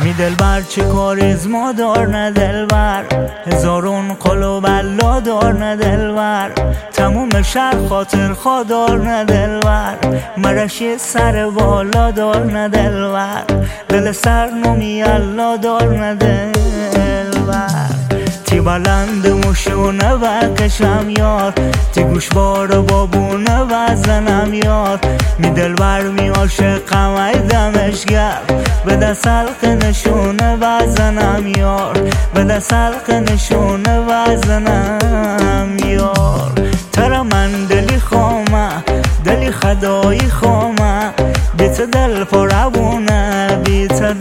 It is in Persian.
می دلبر چه کار از ما دار نه دلبر، هزارون قلوب الله دار نه دلبر، تموم شهر خاطر خودار نه دلبر، مرشی سر بالا دار نه دلبر، دل سر نمی الله دار نه دلبر. تی بلند مشونه برکشم یار، تی گوشوار بابونه بزنم یار، می دلبر می عاشقم ای دمشگر، به دست حلق نشونه بزنم یار، به دست حلق نشونه بزنم یار. ترا من دلی خامه دلی خدایی خامه، بیت دل پربونه بیت